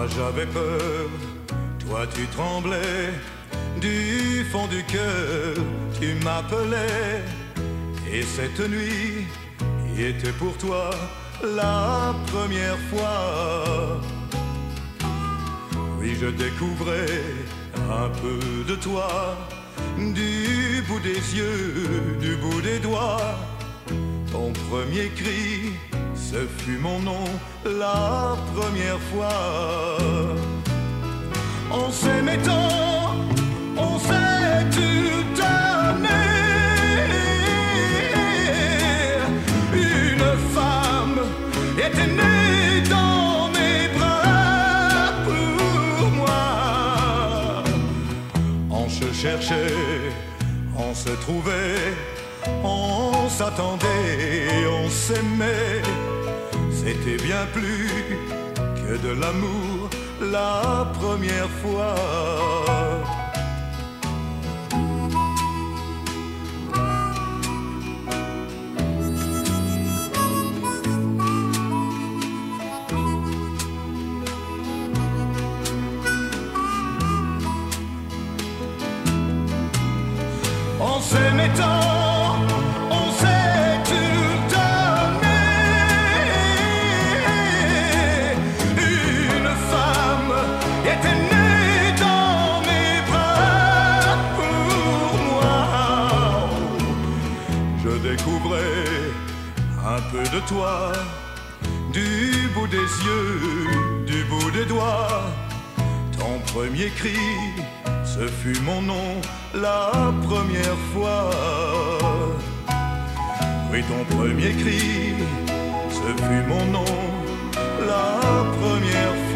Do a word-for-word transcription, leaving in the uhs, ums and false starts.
j'avais peur, toi tu tremblais, du fond du cœur tu m'appelais. Et cette nuit qui était pour toi la première fois, oui je découvrais un peu de toi, du bout des yeux, du bout des doigts. Ton premier cri, ce fut mon nom la première fois. On s'aimait tant, on s'est tout donné. Une femme était née dans mes bras pour moi. On se cherchait, on se trouvait, on s'attendait, on s'aimait. C'était bien plus que de l'amour la première fois. On s'aimait tant, on s'est tout donné. Une femme était née dans mes bras pour moi. Je découvrais un peu de toi, du bout des yeux, du bout des doigts. Ton premier cri, ce fut mon nom la première fois. Oui, ton premier cri, ce fut mon nom la première fois.